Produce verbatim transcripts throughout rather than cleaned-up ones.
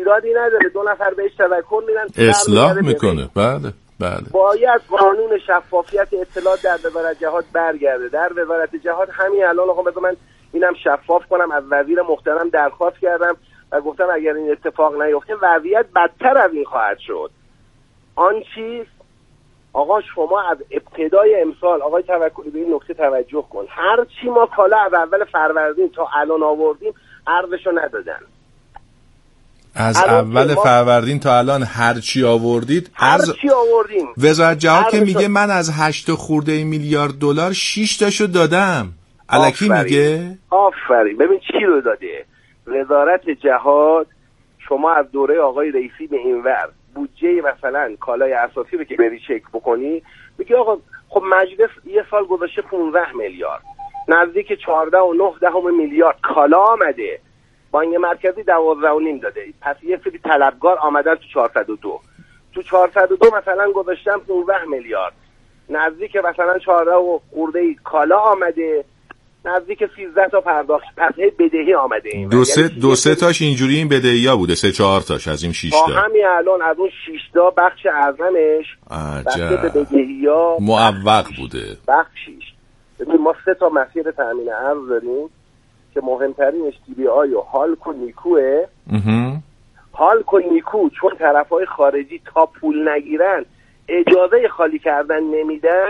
ایرادی نداره، دو نفر بهش توکل میدن اصلاح میکنه. بله بله. باید قانون شفافیت اطلاعات در وزارت جهاد برگرده. در وزارت جهاد همین الان آقا بذار من اینم شفاف کنم، از وزیر محترم درخواست کردم و گفتم اگر این اتفاق نیفته وضعیت بدتر از این خواهد شد. آن چیز آقا شما از ابتدای امسال آقای توکلی به این نکته توجه کن، هر چی ما کالا از اول فروردین تا الان آوردیم عرضشو ندادن. از اول فروردین تا الان هر چی آوردید هر چی آوردیم. وزارت جهاد که میگه من از هشت خورده میلیارد دلار شش تاشو دادم. الکی میگه؟ آفرین. ببین چی رو داده وزارت جهاد. شما از دوره آقای رئیسی به اینور بودجه مثلا کالای اساسی رو که بری چک بکنی میگه آقا خب مجلس یه سال گذاشته پانزده میلیارد، نزدیک چهارده و نه دهم میلیارد کالا آمده، بانک مرکزی دوازده و نیم داده، پس یه سری طلبکار آمدن تو چهارصد و دو، تو چهارصد و دو مثلا گذاشتن پانزده میلیارد، نزدیک مثلا چهارده و خورده کالا آمده، نزدیک سیزده تا پرداخت، پس هی بدهی آمده. این دو سه دو سه تاش اینجوری این بدهی‌ها بوده، سه چهار تاش از این شش تا. همین الان از اون شش تا بخش اعظمش بخش بدهی‌ها معوق بوده. بخشیش. ببین ما سه تا مسیر تامین ارز داریم که مهمترینش تی بی آی و هالک و نیکوه. هالک و نیکو چون طرفای خارجی تا پول نگیرن اجازه خالی کردن نمیدن،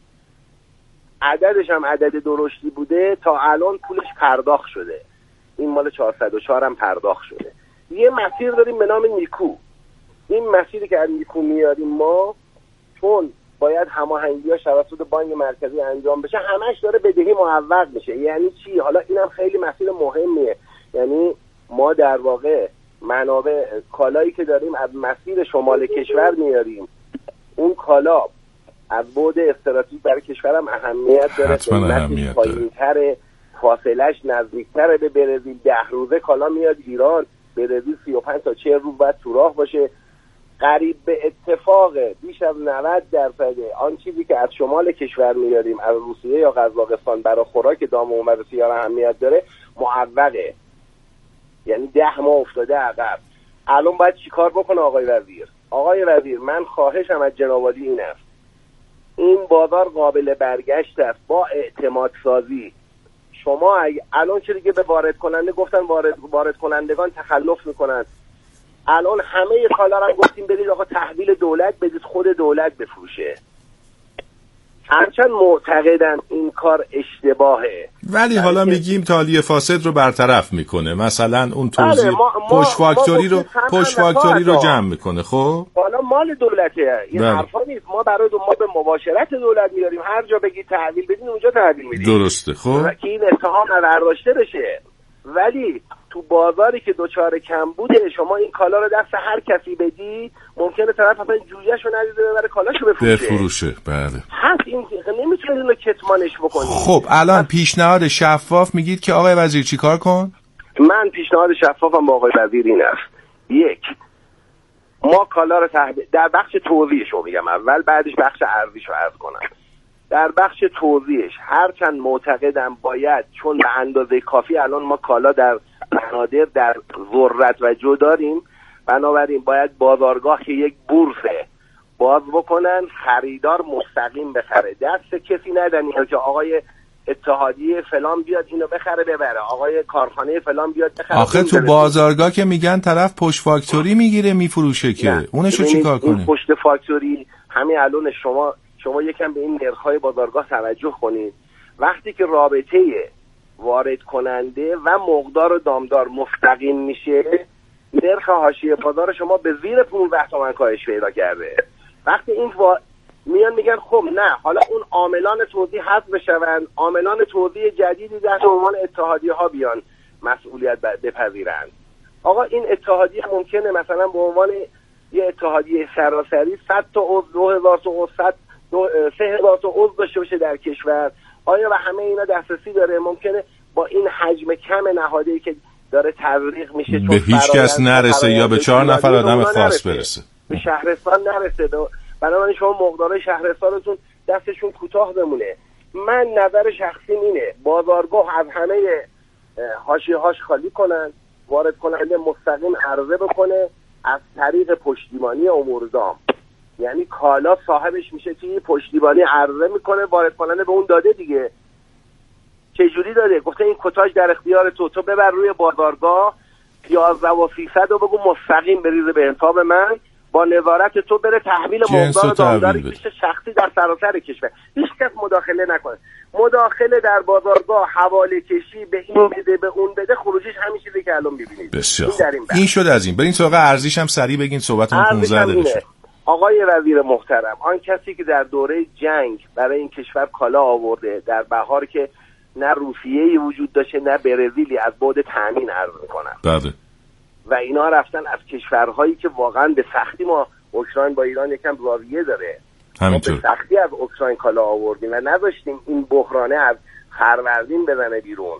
عددش هم عدد درشتی بوده، تا الان پولش پرداخت شده. این مال چهارصد و چهار هم پرداخت شده. یه مسیر داریم به نام نیکو. این مسیری که از نیکو میاریم ما، چون باید هماهنگی‌ها توسط بانک مرکزی انجام بشه، همش داره بدهی معوق میشه. یعنی چی؟ حالا اینم خیلی مسیر مهمیه. یعنی ما در واقع منابع کالایی که داریم از مسیر شمال کشور میاریم، اون کالا از بعد استراتژیک برای کشورم اهمیت داره، قیمتش پایین‌تره، فاصله‌اش نزدیک‌تره به برزیل. ده روزه کالا میاد ایران، برزیل سی و پنج تا چهل روز باید تو راه باشه. قریب به اتفاق بیش از نود درصد آن چیزی که از شمال کشور میاریم، از روسیه یا قزاقستان، برای خوراک دام و بسیار اهمیت داره، معوقه. یعنی ده ماه افتاده عقب. الان باید چیکار بکنه آقای وزیر؟ آقای وزیر من خواهشم از جناب عالی این است، این بازار قابل برگشت است با اعتماد سازی. شما الان چه دیگه به وارد کننده گفتن وارد وارد کنندگان تخلف میکنن. الان همه کالا رو گفتیم برید آقا تحویل دولت بدید، خود دولت بفروشه. هرچند معتقدم این کار اشتباهه، ولی حالا میگیم تالیه فاسد رو برطرف میکنه. مثلا اون توزیع پشت فاکتوری رو پشت فاکتوری رو جمع میکنه. خب حالا مال دولته، این حرفا نیست. ما برای ما به مباشرت دولت میاریم، هر جا بگید تحویل بدین اونجا تحویل میدیم. درسته. خب که این اتهام برداشته بشه. ولی تو بازاری که دوچار کم بوده، شما این کالا رو دست هر کسی بدی، ممکنه طرف اصلا جویه‌شو ندیده ببره کالاشو بفروشه. بفروشه. بله. هست این نمیتونید اینو کتمانش بکنید. خب الان پیشنهاد شفاف میگید که آقای وزیر چیکار کن؟ من پیشنهاد شفافم با آقای وزیر این است: یک، ما کالا رو تحویل در بخش توزیعشو میگم اول، بعدش بخش ارزیشو عرض کنم. در بخش توزیعش هرچند معتقدم باید، چون به اندازه کافی الان ما کالا در بنادر در ذرت و جو داریم، بنابراین باید بازارگاه که یک بورسه باز بکنن، خریدار مستقیم بخره، دست کسی ندن که آقای اتحادیه فلان بیاد اینو بخره ببره، آقای کارخانه فلان بیاد بخره. آخه تو بازارگاه که میگن طرف پشت فاکتوری میگیره میفروشه که اونشو چیکار کنه؟ این پشت فاکتوری همین الان شما شما یکم به این نرخ‌های بازارگاه توجه کنید. وقتی که رابطه وارد کننده و مقدار و دامدار مستقیم میشه، نرخ حاشیه بازار شما به زیر پانزده تومن کاهش پیدا کرده. وقتی این وا... میان میگن خب نه، حالا اون عاملان توزیع حذف بشون، عاملان توزیع جدیدی در عنوان اتحادیه ها بیان مسئولیت بپذیرند. آقا این اتحادیه ممکنه مثلا به عنوان یه اتحادیه سراسری صد تا عضو، دو هزار تا عضو، صد سه هزار تا عضو داشته باشه در کشور. آیا و همه اینا دسترسی داره؟ ممکنه با این حجم کم نهاده‌ای که داره تزریق میشه چون به هیچ کس نرسه یا به چهار نفر آدم خاص برسه، به شهرستان نرسه. بنابراین شما مقدار شهرستانتون دستشون کوتاه بمونه. من نظر شخصی اینه بازارگاه از همه حاشیه‌هاش خالی کنن، وارد کننده مستقیم عرضه بکنه از طریق پشتیبانی اموردام. یعنی کالا صاحبش میشه که پشتیبانی عرضه میکنه، وارد کننده به اون داده دیگه. چجوری داده؟ گفته این کتاژ در اختیار تو، تو ببر روی بازارگاه یازده و سیصد رو بگو مستقیم بریزه به حساب من، با نظارت تو بره تحویل مقدار دامداری بشه شخصی در سراسر کشور، هیچ کس مداخله نکنه. مداخله در بازارگاه، حواله کشی، به این بده به اون بده، خروجیش همین چیزی که الان می‌بینید. بسیار این, این شد از این. برین سراغ ارزیش هم سریع بگین، صحبتمون پانزده دقیقه. آقای وزیر محترم، آن کسی که در دوره جنگ برای این کشور کالا آورده در بهار که نه روسیه‌ای وجود داشته نه برزیلی، از بعد تامین عرض می‌کنن. بله. و اینا رفتن از کشورهایی که واقعا به سختی، ما اوکراین با ایران یکم زاویه داره، همینطور به سختی از اوکراین کالا آوردیم و نذاشتیم این بحرانه از فروردین بزنه بیرون.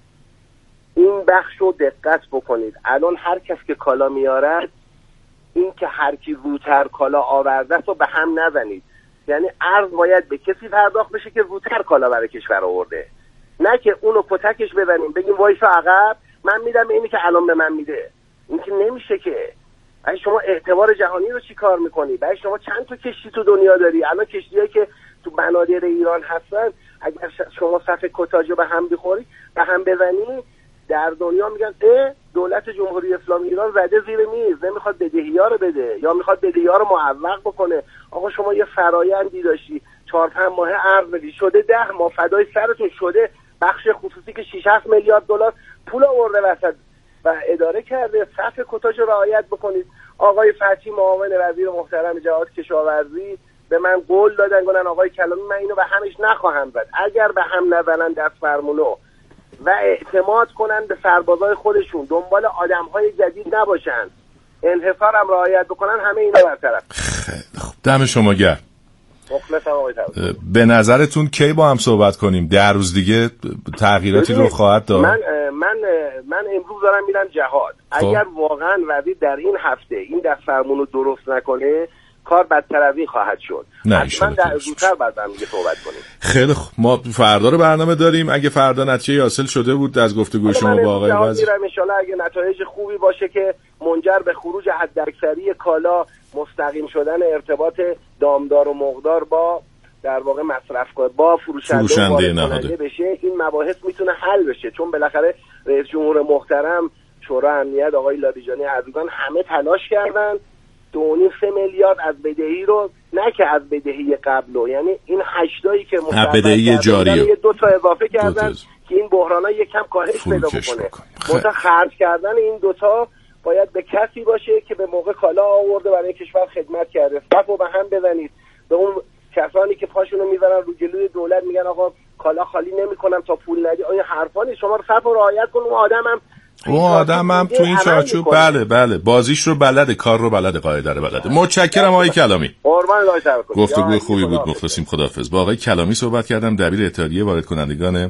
این بخش رو دقت بکنید. الان هر کس که کالا میارد، این که هر کی زودتر کالا آورده رو به هم نزنید. یعنی ارز باید به کسی پرداخت بشه که زودتر کالا برای کشور آورده، نه که اونو کتکش بزنیم بگیم وایسا عقب من میدم اینی که الان به من میده. این که نمیشه که. اگه شما اعتبار جهانی رو چی کار میکنی؟ برای شما چند تا کشتی تو دنیا داری؟ الان کشتیایی که تو بنادر ایران هستن، اگر شما صف کتاج رو به هم بخوری، به هم بزنی، در دنیا میگن اه دولت جمهوری اسلامی ایران زده زیر میز، نمیخواد بدهی‌ها رو بده یا میخواد بدهی‌ها رو معوق بکنه. آقا شما یه فرایندی داشتی، چهار پنج ماه عرض بدی، شده ده ماه، فدای سرتون شده. بخش خصوصی که شش هفت میلیارد دلار پول آورده وسط و اداره کرده، صف کتاژ رو رعایت بکنید. آقای فتحی معاون وزیر محترم جهاد کشاورزی به من قول دادن، گفتن آقای کلامی من اینو به همش نخواهم زد، اگر به هم نزنن دست فرمونو و اعتماد کنن به سربازای خودشون، دنبال آدم‌های جدید نباشن، انحصار هم رعایت بکنن، همه اینا برطرف. خیلی خوب، دم شما گرم. مخلصم آقای توکلی. به نظرتون کی با هم صحبت کنیم؟ ده روز دیگه تغییراتی رو خواهد داد؟ من من من امروز دارم میرم جهاد. اگر واقعا وزیر در این هفته این دست فرمون رو درست نکنه، کار بدتر از این خواهد شد. حتما در زودتر بعد هم دیگه صحبت کنیم. خیلی خوب، ما فردا رو برنامه داریم. اگه فردا نتیجه حاصل شده بود از گفتگوی شما با آقای وزیر، ان شاء الله اگه نتایج خوبی باشه که منجر به خروج حداکثری کالا، مستقیم شدن ارتباط دامدار و مقدار با در واقع مصرف کنه با فروشنده, فروشنده نهاده بشه، این مباحث میتونه حل بشه. چون بالاخره رئیس جمهور محترم، شورای امنیت آقای لاریجانی عزیزان همه تلاش کردن دو و نیم سه میلیارد از بدهی رو، نه که از بدهی قبلو، یعنی این هشتایی که بدهی جاری دو تا اضافه کردن که این بحرانا یکم کاهش پیدا بکنه. مثلا خرج کردن این دوتا باید به کسی باشه که به موقع کالا آورده برای کشور خدمت کرده. صفو به هم بزنید. به اون کسانی که پاشونو میذارن رو جلوی دولت میگن آقا کالا خالی نمیکنم تا پول ندی، این حرفا نیست. شما صفو رعایت کن. اون آدمم اون آدم هم تو این چارچوب بله بله بازیش رو بلده، کار رو بلده، قاعده رو بلده. متشکرم آقای کلامی. قربان الله تعالی. گفتگوی خوبی بود. مخلصیم. خداحافظ. با آقای کلامی صحبت کردم، دبیر اتحادیه وارد کنندگان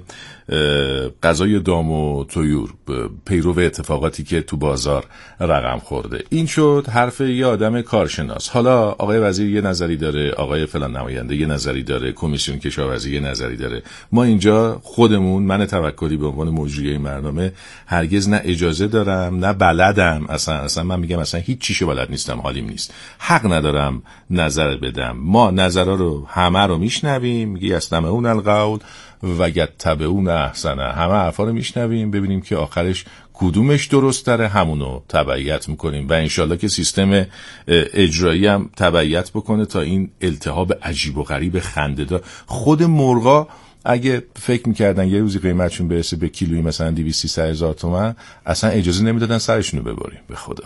غذای دام و طیور، پیرو اتفاقاتی که تو بازار رقم خورده. این شد حرف یه آدم کارشناس. حالا آقای وزیر یه نظری داره، آقای فلان نماینده یه نظری داره، کمیسیون کشاورزی یه نظری داره. ما اینجا خودمون، من توکلی به عنوان مجری این برنامه، هرگز نه اجازه دارم نه بلدم، اصلا اصلا من میگم اصلا هیچ چیشو بلد نیستم، حالیم نیست، حق ندارم نظر بدم. ما نظرها رو همه رو میشنویم، میگی استمعون القول و یتبعون احسنه، همه حرفا رو میشنویم ببینیم که آخرش کدومش درست تره، همونو تبعیت میکنیم و انشالله که سیستم اجرایی هم تبعیت بکنه تا این التهاب عجیب و غریب خنده‌دار. خود مرغا اگه فکر میکردن یه روزی قیمتشون برسه به کیلویی مثلا دویست سه هزار تومان، اصلا اجازه نمیدادن سرشونو ببریم. به خدا.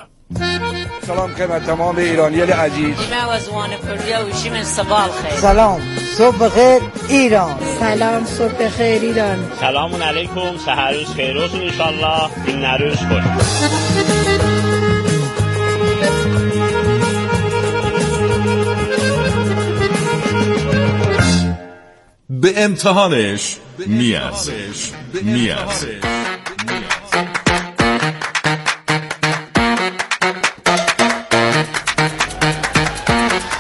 سلام خدمت تمام ایرانیان عزیز. سلام صبح بخیر ایران. سلام صبح بخیر ایران. سلام علیکم، سحر روز خیر روز ان شاء الله. این نروز خوش. به امتحانش میارزه میارزه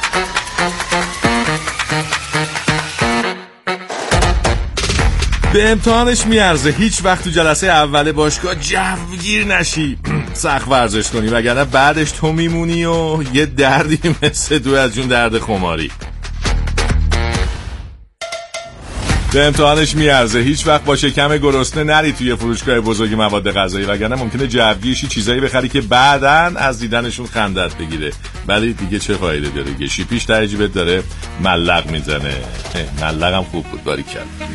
به امتحانش میارزه هیچ وقت تو جلسه اول باشگاه جوگیر نشی، سخت ورزش کنی، وگرنه بعدش تو میمونی و یه دردی مثل دو از جون درد خماری. به امتحانش میارزه هیچ وقت با شکم گرسنه نری توی فروشگاه بزرگ مواد غذایی، وگرنه ممکنه جوگیرشی چیزایی بخری که بعداً از دیدنشون خندت بگیره، ولی دیگه چه فایده داره؟ یه شیپیش در جیبت داره ملق میزنه. ملق هم خوب بود، باریکلا.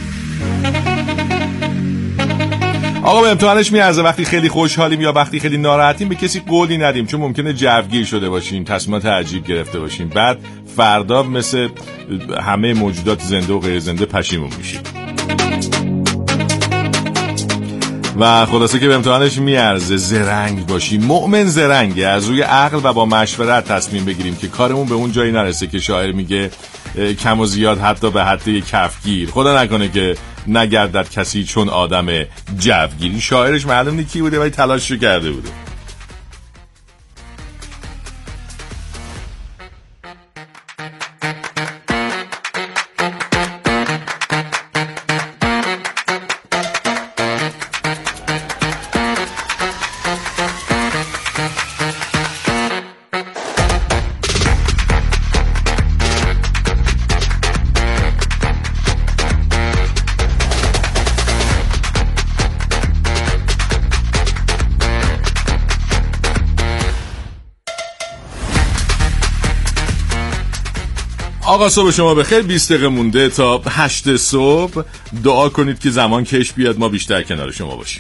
آقا به امتحانش میارزه وقتی خیلی خوشحالیم یا وقتی خیلی ناراحتیم به کسی قولی ندیم، چون ممکنه جوگیر شده باشیم، تصمیمات عجیب گرفته باشیم، بعد فردا مثل همه موجودات زنده و غیر زنده پشیمون میشیم. و خلاصه که به امتحانش میارزه زرنگ باشیم. مؤمن زرنگه، از روی عقل و با مشورت تصمیم بگیریم که کارمون به اون جایی نرسه که شاعر میگه کم و زیاد حتی به حد یک کفگیر. خدا نکنه که نگردد کسی چون آدم جوگیر. شاعرش معلوم نیست کی بوده ولی تلاششو کرده بوده. آقا صبح شما بخیر. بیست دقیقه مونده تا هشت صبح. دعا کنید که زمان کش بیاد ما بیشتر کنار شما باشیم.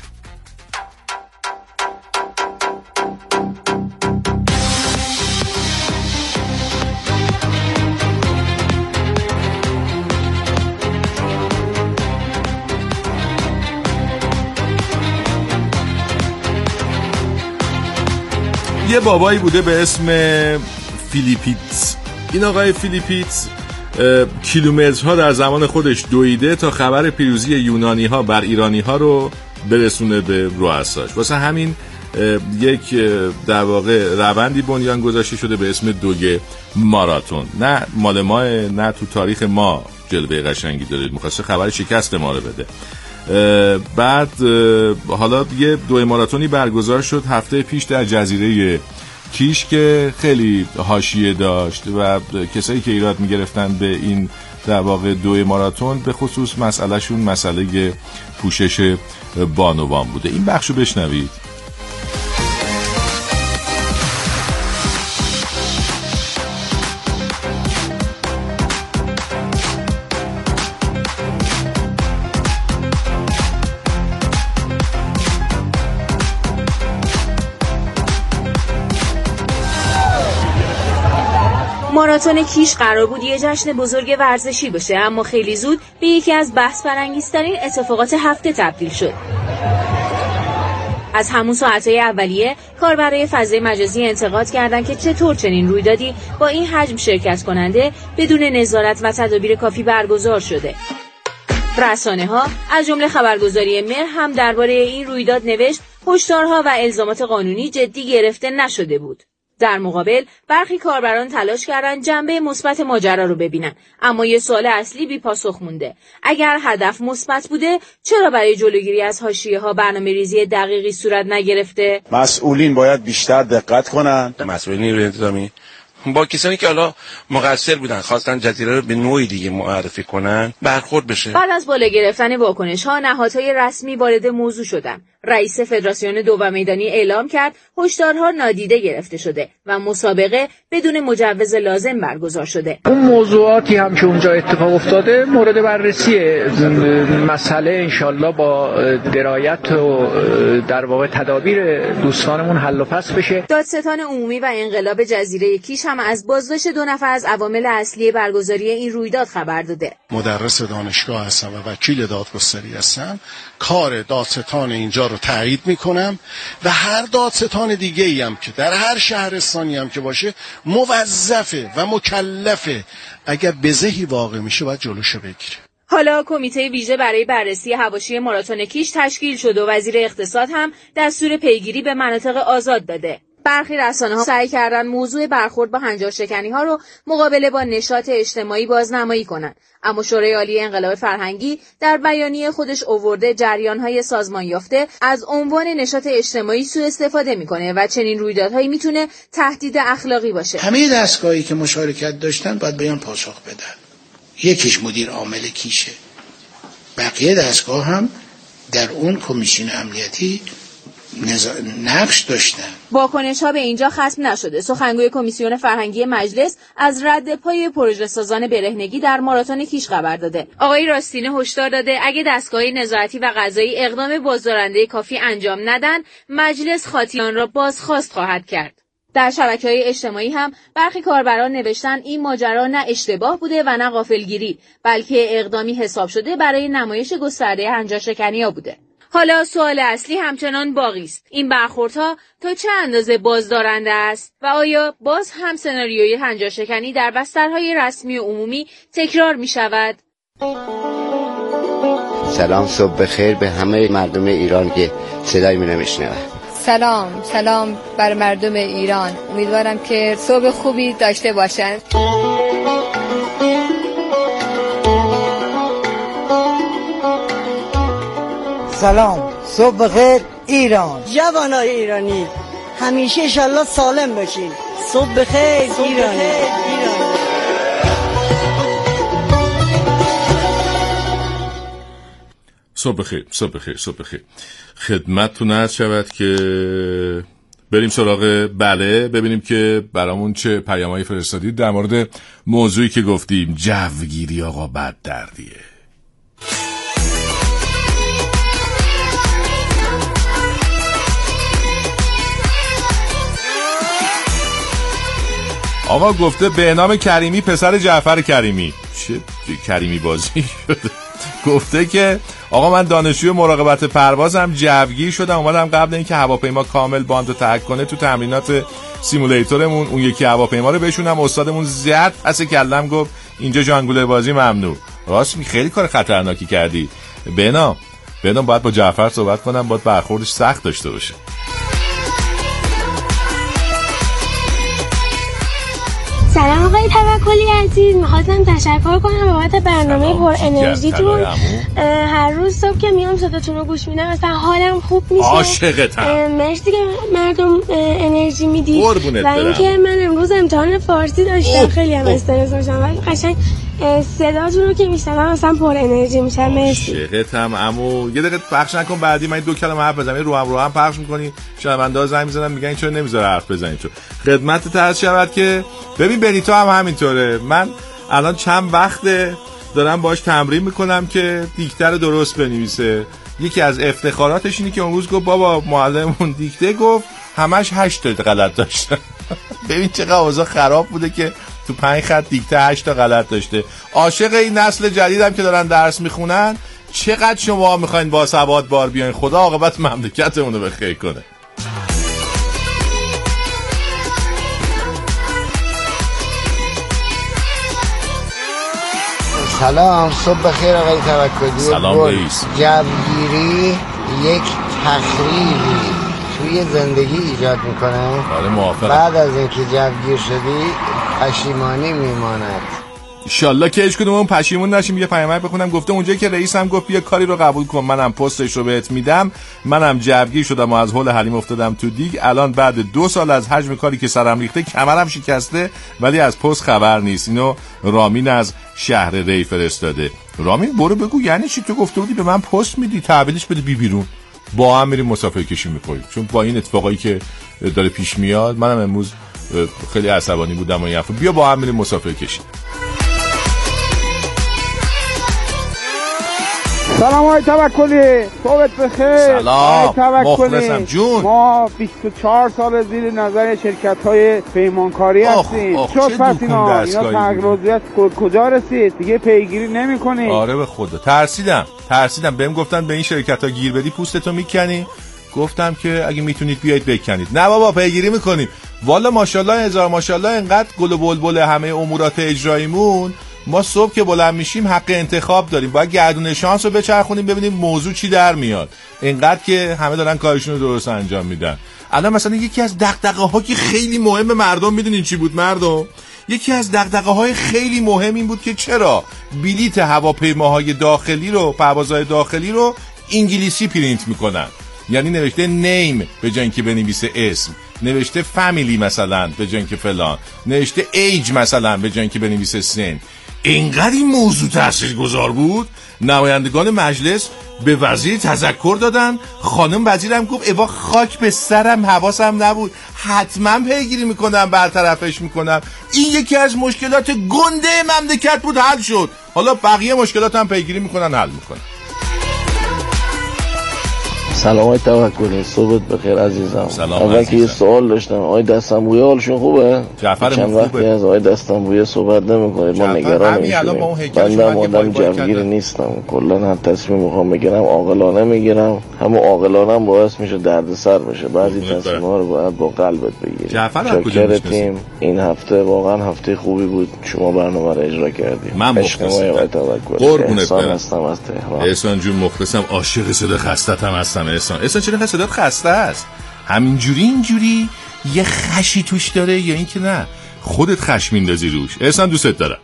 یه بابایی بوده به اسم فیلیپیتس. این آقای فیلیپیتس کیلومترها در زمان خودش دویده تا خبر پیروزی یونانی ها بر ایرانی ها رو برسونه به رؤساش. واسه همین یک در واقع روندی بنیان گذاشته شده به اسم دوگ ماراتون. نه مال ما، نه تو تاریخ ما جلوه قشنگی داره، می‌خواسته خبر شکست ما رو بده. بعد حالا یه دوگ ماراتونی برگزار شد هفته پیش در جزیره کیش که خیلی حاشیه داشت و کسایی که ایراد میگرفتن به این در واقع دوی ماراتون به خصوص مسئلهشون مسئله پوشش بانوان بوده. این بخشو بشنوید. ماراتون کیش قرار بود یه جشن بزرگ ورزشی باشه، اما خیلی زود به یکی از بحث برانگیزترین اتفاقات هفته تبدیل شد. از همون ساعتهای اولیه کاربرای فضای مجازی انتقاد کردند که چطور چنین رویدادی با این حجم شرکت کننده بدون نظارت و تدابیر کافی برگزار شده. رسانه‌ها از جمله خبرگزاری مهر هم درباره این رویداد نوشت هشدارها و الزامات قانونی جدی گرفته نشده بود. در مقابل برخی کاربران تلاش کردن جنبه مثبت ماجرا رو ببینن، اما یه سوال اصلی بی پاسخ مونده. اگر هدف مثبت بوده چرا برای جلوگیری از حاشیه‌ها برنامه‌ریزی دقیقی صورت نگرفته؟ مسئولین باید بیشتر دقت کنن. مسئولین نیروی انتظامی با کسانی که حالا مقصر بودن خواستن جزیره رو به نوعی دیگه معرفی کنن برخورد بشه. بعد از بالا گرفتن واکنش‌ها نهادهای رسمی وارد موضوع شدن. رئیس فدراسیون دو میدانی اعلام کرد هشدارها نادیده گرفته شده و مسابقه بدون مجوز لازم برگزار شده. اون موضوعاتی هم که اونجا اتفاق افتاده مورد بررسیه. مسئله انشالله با درایت و در واقع تدابیر دوستانمون حل و فصل بشه. دادستان عمومی و انقلاب جزیره کیش هم از بازداشت دو نفر از عوامل اصلی برگزاری این رویداد خبر داده. مدرس دانشگاه هستم و وکیل دادگستری هستم. کار دادستان اینجا رو تایید میکنم و هر دادستان دیگه ای هم که در هر شهرستانی هم که باشه موظفه و مکلفه اگر بزهی واقع میشه باید جلوشو بگیره. حالا کمیته ویژه برای بررسی حواشی ماراتون کیش تشکیل شد و وزیر اقتصاد هم دستور پیگیری به مناطق آزاد داده. برخی رسانه‌ها سعی کردن موضوع برخورد با هنجارشکنی‌ها رو مقابله با نشاط اجتماعی بازنمایی کنند، اما شورای عالی انقلاب فرهنگی در بیانیه خودش آورده جریان‌های سازمان یافته از عنوان نشاط اجتماعی سوء استفاده می‌کنه و چنین رویدادهایی میتونه تهدید اخلاقی باشه. همه دستگاهی که مشارکت داشتن باید بیان پاسخ بدن. یکیش مدیر عامل کیشه. بقیه دستگاه هم در اون کمیسیون امنیتی نقش داشتن. واکنش ها به اینجا ختم نشده. سخنگوی کمیسیون فرهنگی مجلس از رد پای پروژه سازان برهنگی در ماراتون کیش خبر داده. آقای راستینه هشدار داده اگه دستگاه نظارتی و قضایی اقدام بازدارنده کافی انجام ندن، مجلس خاطیان را بازخواست خواهد کرد. در شبکه‌های اجتماعی هم برخی کاربران نوشتن این ماجرا نه اشتباه بوده و نه غافلگیری، بلکه اقدامی حساب شده برای نمایش گسترده هنجارشکنی‌ها بوده. حالا سوال اصلی همچنان باقی است. این برخوردها تا چه اندازه بازدارنده است و آیا باز هم سناریوی هنجارشکنی در بسترهای رسمی و عمومی تکرار می شود؟ سلام، صبح بخیر به همه مردم ایران که صدای منو میشنوند. سلام سلام بر مردم ایران، امیدوارم که صبح خوبی داشته باشند. سلام، صبح بخیر ایران. جوانای ایرانی همیشه انشالله سالم باشین. صبح بخیر ایران. صبح بخیر، صبح بخیر، صبح بخیر. خدمتتون عرض شود که بریم سراغ بله، ببینیم که برامون چه پیامایی فرستادید در مورد موضوعی که گفتیم، جوگیری آقا بد دردیه. آقا گفته به نام کریمی پسر جعفر کریمی. چه کریمی بازی شده. گفته که آقا من دانشجوی مراقبت پروازم، جوگیر شدم، اومدم قبل اینکه هواپیما کامل باند رو ترک کنه تو تمرینات سیمولیتورمون اون یکی هواپیما رو بشونم، استادمون زد پس کلم گفت اینجا جانگوله بازی ممنوع. راست می خیلی کار خطرناکی کردی. بنا بنا باید با جعفر صحبت کنم، باید برخوردش سخت داشته باشه. سلام آقای توکلی عزیز، میخواستم تشکر کنم بابت برنامه پر انرژیتون. هر روز صبح که میام صداتون رو گوش میدم مثلا حالم خوب میشه. عاشقتم. مرسی که مردم انرژی میدید. و اینکه من امروز امتحان فارسی داشتم، خیلی هم استرس داشتم ولی قشنگ صداتون رو که میشنوم مثلا پر انرژی میشم. مرسی. عاشقتم عمو. یه دقیقه پخش نکن، بعدی من دو کلمه حرف بزنم. رو هم رو هم پخش میکنی، شنونده زنگ میزنن میگن چرا نمیذاره حرف بزنی. تو خدمت عرض شود که ببین بنیتو هم همینطوره. من الان چند وقته دارم باش تمرین میکنم که دیکته رو درست بنویسه. یکی از افتخاراتش اینه که اون روز گفت بابا معلممون دیکته گفت همش هشت تا غلط داشته. ببین چقدر اوضاع خراب بوده که تو پنج خط دیکته هشت تا غلط داشته. عاشق این نسل جدیدم که دارن درس میخونن، چقدر شما میخواین با ثبات بار بیاین، خدا عاقبت مملکتمون رو بخیر کنه. سلام، صبح بخیر آقای توکلی. سلام رئیس. جوگیری یک تخریبی توی زندگی ایجاد میکنه. آره موافقم. بعد از اینکه جوگیر شدی پشیمانی میماند. انشالله که هیچ کدوممون پشیمون نشیم. یه پیامک بخونم، گفته اونجایی که رئیسم گفت بیا کاری رو قبول کن منم پستش رو بهت میدم، منم جوگیر شدم و از هول حلیم افتادم تو دیگ. الان بعد دو سال از حجم کاری که سرم ریخته کمرم شکسته ولی از پست خبر نیست. اینو رامین از شهر ری فرستاده. رامین برو بگو یعنی چی؟ تو گفته بودی به من پست میدی، تحویلش بده بی بیرون، با هم میریم مسافر کشی میکنیم. چون با این اتفاقایی که داره پیش میاد منم امروز خیلی عصبانی بودم و این حرفا. بیا با هم میریم مسافر کشی. سلام آقای توکلی، صبحت بخیر. سلام مخلصم جون. ما بیست و چهار سال زیر نظر شرکت‌های پیمانکاری هستیم. چه پس اینا اینا تغییرات کجا رسید؟ دیگه پیگیری نمی‌کنی؟ آره به خدا ترسیدم ترسیدم بهم گفتن به این شرکت‌ها گیر بدی پوستتو میکنی. گفتم که اگه میتونید بیایید بکنید. نه بابا پیگیری میکنیم. والا ماشاءالله هزار ماشاءالله، اینقدر گل و بلبل همه امورات اجراییمون ما صبح که بلند میشیم حق انتخاب داریم، باید گردون شانس رو بچرخونیم ببینیم موضوع چی در میاد. اینقدر که همه دارن کارشون رو درست انجام میدن. الان مثلا یکی از دغدغه‌ها که خیلی مهم مردم، میدونین چی بود مردم؟ یکی از دغدغه‌های خیلی مهم این بود که چرا بلیت هواپیماهای داخلی رو، پروازهای داخلی رو انگلیسی پرینت میکنن. یعنی نوشته نیم به جای اینکه بنویسه اسم، نوشته فامیلی مثلا به جای اینکه فلان، نوشته ایج مثلا به جای اینکه بنویسه سن. اینقدر این موضوع تاثیرگذار بود، نمایندگان مجلس به وزیر تذکر دادن. خانم وزیرم گفت اوا خاک به سرم، حواسم نبود، حتما پیگیری میکنم، برطرفش میکنم. این یکی از مشکلات گنده مملکت بود، حل شد. حالا بقیه مشکلات هم پیگیری میکنن، حل میکنن. سلام آقای توکلی، صبحت بخیر عزیزم. سلام اول که یه سوال داشتم، آقای دستنبویی حالشون خوبه؟ جعفر من خوبه. از آقای دستنبویی صحبت نمی‌کنید، ما نگران میشیم. بنده آدم جوگیر نیستم، کلا هم تصمیم میخوام بگیرم عاقلانه میگیرم، همون عاقلانه هم باعث میشه دردسر بشه. بعضی تصمیم‌ها رو باید با قلبت بگیری. شکرتیم. این هفته واقعا هفته خوبی بود، شما برنامه رو اجرا کردید. من مخلصم. قربونت برم. هستم از تهران. احسان جون مخلصم، عاشق صدا خسته‌ام هستم. احسان احسان چرا صدات خسته است؟ همینجوری اینجوری یه خشی توش داره یا اینکه نه خودت خش میندازی روش؟ احسان دوستت دارم.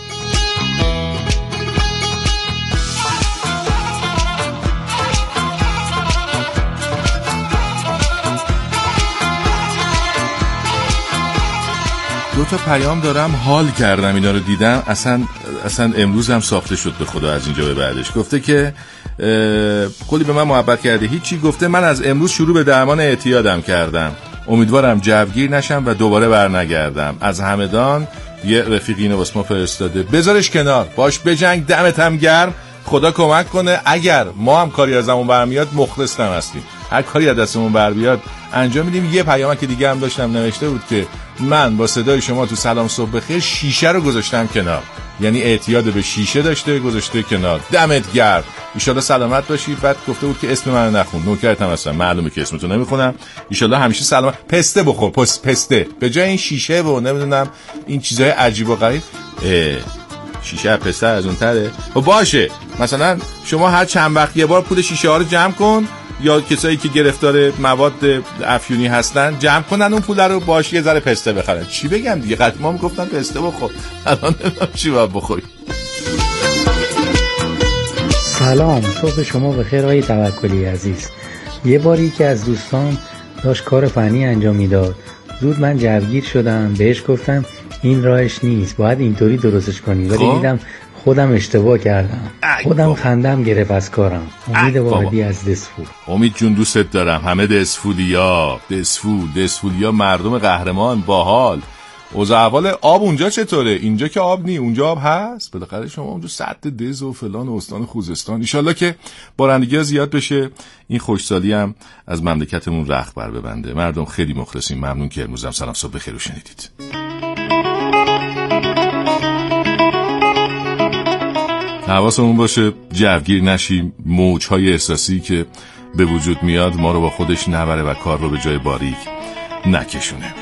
دو تا پیام دارم، حال کردم اینا رو دیدم، اصلا اصلا امروز هم ساخته شد به خدا از اینجا به بعدش. گفته که کلی به من محبت کرده، هیچی. گفته من از امروز شروع به درمان اعتیادم کردم، امیدوارم جوگیر نشم و دوباره برنگردم. از همدان یه رفیقی اینو واسه ما فرستاده، بذارش کنار، باش بجنگ، دمت هم گرم، خدا کمک کنه. اگر ما هم کاری ازمون برمیاد مخلص هم هستیم، هر کاری از دستمون بر بیاد انجام میدیم. یه پیام که دیگه هم داشتم نوشته بود که من با صدای شما تو سلام صبح بخیر شیشه رو گذاشتم کنار، یعنی اعتیاد به شیشه داشته، گذاشته کنار. دمت گرم، ان شاءالله سلامت باشی. بعد گفته بود که اسم منو نخون، نوکرت هم هستم، معلومه که اسمتو نمیخونم. ان شاءالله همیشه سلامت. پسته بخور، پس پسته به جای این شیشه و نمیدونم این چیزای عجیب و غریب. شیشه پسته از اون تره. و باشه مثلا شما هر چند وقت یه بار پول شیشه ها رو جمع کن، یا کسایی که گرفتار مواد افیونی هستن جمع کنن اون پول رو، باشه یه ذره پسته بخرن. چی بگم دیگه، قدیما میگفتن پسته بخور، الان نمیدونم چی باید بخوری. سلام، صبح شما بخیر آقای توکلی عزیز. یه باری که از دوستان داشت کار فنی انجام میداد، زود من جوگیر شدم، بهش گفتم این راهش نیست، باید اینطوری درستش کنی، ولی دیدم خودم اشتباه کردم. خودم خندم گرفت از کارم. امید واحدی از دسفول. امید جون دوستت دارم. همه دسفولیا، دسفول دسفولیا مردم قهرمان، باحال. اوضاع احوال آب اونجا چطوره؟ اینجا که آب نی، اونجا آب هست. بالاخره شما اونجا سد دز و فلان و استان خوزستان. ان شاءالله که بارندگی زیاد بشه، این خوشسالی هم از مملکتمون رخت بر ببنده. مردم خیلی مخلصیم، ممنون که امروز هم سلام صبح بخیر رو شنیدید. حواسمون باشه جوگیر نشیم، موجهای احساسی که به وجود میاد ما رو با خودش نبره و کار رو به جای باریک نکشونه.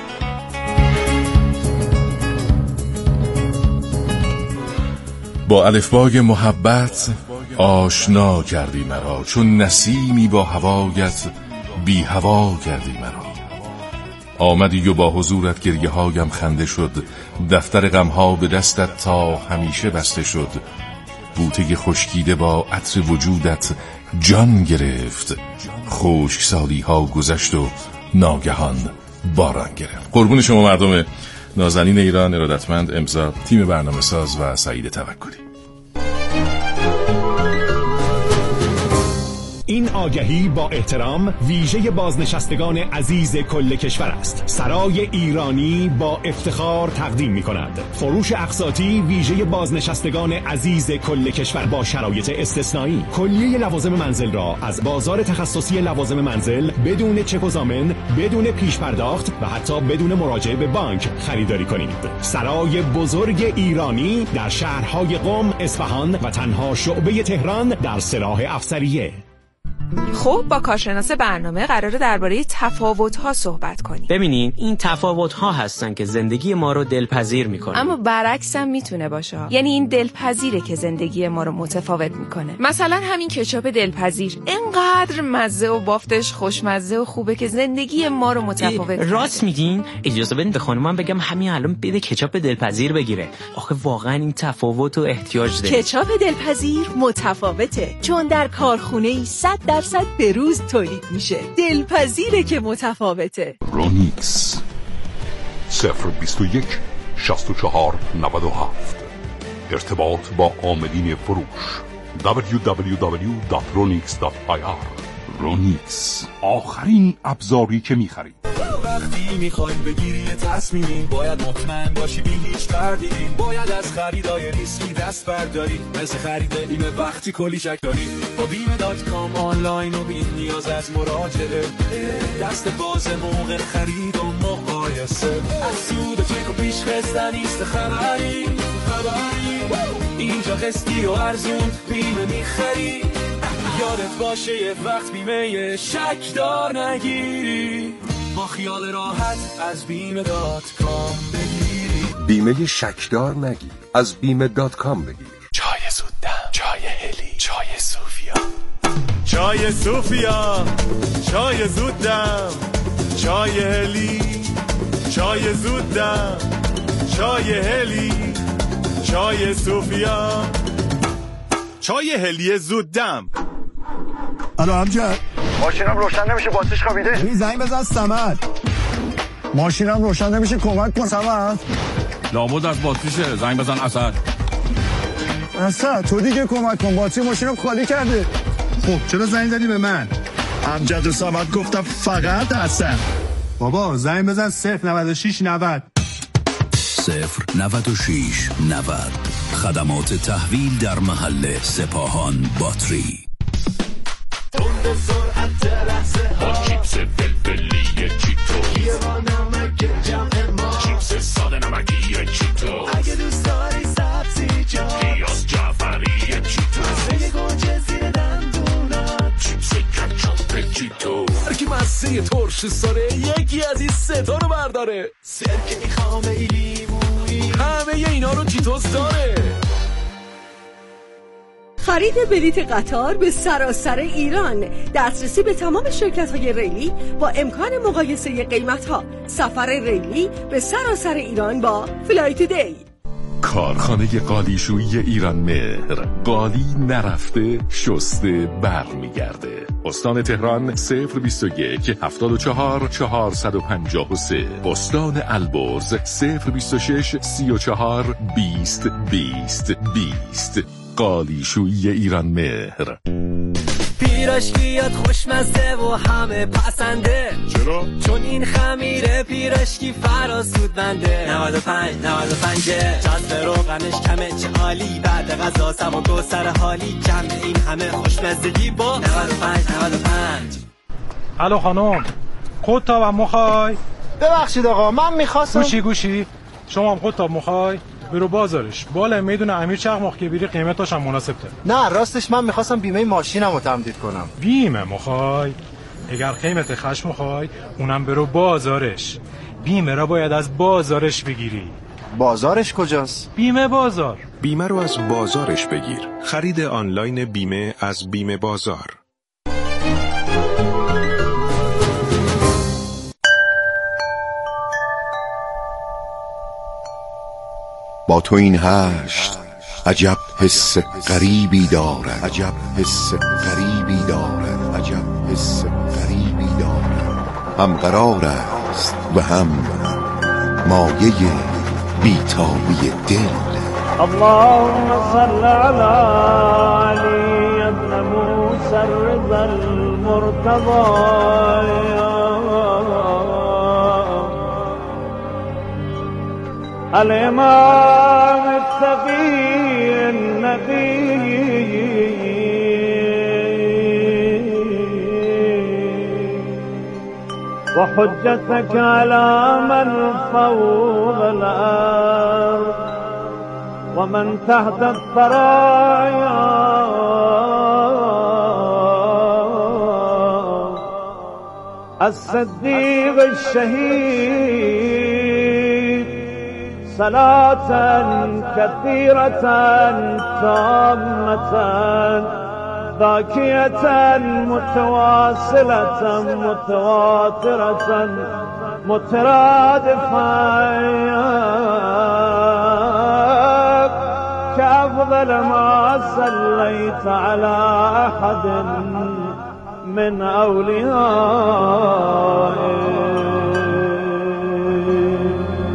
با الفبای محبت آشنا کردی مرا، چون نسیمی با هوایت بی هوا کردی مرا. آمدی و با حضورت گریه هایم خنده شد، دفتر غمها به دستت تا همیشه بسته شد. بوته خشکیده با عطر وجودت جان گرفت، خشک سالی ها گذشت و ناگهان باران گرفت. قربون شما مردم نازنین ایران. ارادتمند، امضا تیم برنامه ساز و سعید توکلی. این آگهی با احترام ویژه بازنشستگان عزیز کل کشور است. سرای ایرانی با افتخار تقدیم می کند فروش اقساطی ویژه بازنشستگان عزیز کل کشور با شرایط استثنایی. کلیه لوازم منزل را از بازار تخصصی لوازم منزل بدون چک و ضامن، بدون پیش پرداخت و حتی بدون مراجعه به بانک خریداری کنید. سرای بزرگ ایرانی در شهرهای قم، اصفهان و تنها شعبه تهران در سلاح افسریه. خب با کارشناس برنامه قراره درباره تفاوت‌ها صحبت کنیم. ببینین این تفاوت‌ها هستن که زندگی ما رو دلپذیر میکنه. اما برعکس هم میتونه باشه. یعنی این دلپذیره که زندگی ما رو متفاوت میکنه. مثلا همین کچاپ دلپذیر اینقدر مزه و بافتش خوشمزه و خوبه که زندگی ما رو متفاوت کنه. راست میگین؟ اجازه بدین به خانمم بگم همین الان بده کچاپ دلپذیر بگیره. آخه واقعا این تفاوت و احتیاج داره. کچاپ دلپذیر متفاوته چون در کارخونه‌ای صد درصد به روز تولید میشه. دلپذیره که متفاوته. رونیکس صفر بیست و یک شصت و چهار نود و هفت. ارتباط با عاملین فروش دبلیو دبلیو دبلیو دات رونیکس دات آی آر. رونیکس، آخرین ابزاری که میخرید. وقتی میخوایم بگیری تصمیمی باید مطمئن باشی بی هیچ تردیدی. باید از خریدای ریسکی دست برداری، مثل خرید بیمه وقتی کلی شک داری. با بیمه دات کام آنلاین و بی نیاز از مراجعه، دست باز موقع خرید و مقایسه. از سود و چک و پیش خسته نیست خبری خبری. اینجا قسطی و ارزون بیمه میخری. یادت باشه یه وقت بیمه شک دار نگیری. با خیال راحت از بیمه دات کام بگیری. بیمه شکدار نگیر، از بیمه دات کام بگیر. چای زودم، چای هلی، چای صوفیا. چای صوفیا، چای زودم، چای هلی، چای زودم، چای هلی، چای صوفیا. چای هلی زودم. الو امجد، ماشینم روشن نمیشه، باتریش خوابیده. این زنگ بزن صمد. ماشینم روشن نمیشه، کمک کن صمد. لابد از باتریشه، زنگ بزن اسد. اسد تو دیگه کمک کن، باتری ماشینم خالی کرده. خب چرا زنگ زدی به من؟ امجد و صمد گفتم فقط اسد. بابا زنگ بزن صفر نود و شش نود. صفر نود و شش نود. خدمات تحویل در محل سپاهان باتری. تند سرعت لحظه ها، با چیپس فلفلی چیتو، یه با نمک جمع ما، چیپس ساده نمکی چیتو. اگه دوست داری سبزی جا، پیاز جعفری چیتو، مسه گوجه زیر دندونا، چیپس کچاپ چیتو. هرکی مسه ترش ساره یکی از این ستا رو برداره. سرکه خامه ای لیمویی، همه اینا رو چیتوس داره. خرید بلیت قطار به سراسر ایران، دسترسی به تمام شرکت‌های ریلی با امکان مقایسه قیمت‌ها. سفر ریلی به سراسر ایران با فلای تودی. کارخانه قالیشویی ایران مهر، قالی نرفته شسته برمیگرده. استان تهران صفر بیست و یک هفتاد و چهار چهارصد و پنجاه و سه. استان البرز صفر بیست و شش سی و چهار بیست بیست بیست. قالیشویی ایران مهر. پیراشکیات خوشمزه و همه پسنده. چرا؟ چون این خمیره پیراشکی فراسود بنده. نود و پنج نود و پنج جذب روغنش کمه چه عالی. بعد غذا سبک و سر حالی. جمع این همه خوشمزگی با نود و پنج نود و پنج. الو خانم، قطاب هم مخوای؟ ببخشید آقا من میخواستم. گوشی گوشی شما هم قطاب مخوای؟ برو بازارش بالا میدونه امیر چقماق که بیری قیمتاش هم مناسب تره. نه راستش من میخواستم بیمه ماشینم رو تمدید کنم. بیمه مخوای؟ اگر قیمت خشم مخوای اونم برو بازارش. بیمه را باید از بازارش بگیری. بازارش کجاست؟ بیمه بازار. بیمه رو از بازارش بگیر. خرید آنلاین بیمه از بیمه بازار. با تو این هشت عجب حس غریبی دارد. عجب حس غریبی دارد. عجب حس غریبی دارد. هم قرار است و هم مایه بیتابی دل. اللهم صل على علی ابن موسی الرضا المرتضی الإمام التقي النقي وحجتك على من فوق الأرض ومن تحت الثرايا الصديق الشهيد صلاة كثيرة تامة ذاكية متواصلة متواترة مترادفة كأفضل ما صليت على أحد من أوليائك.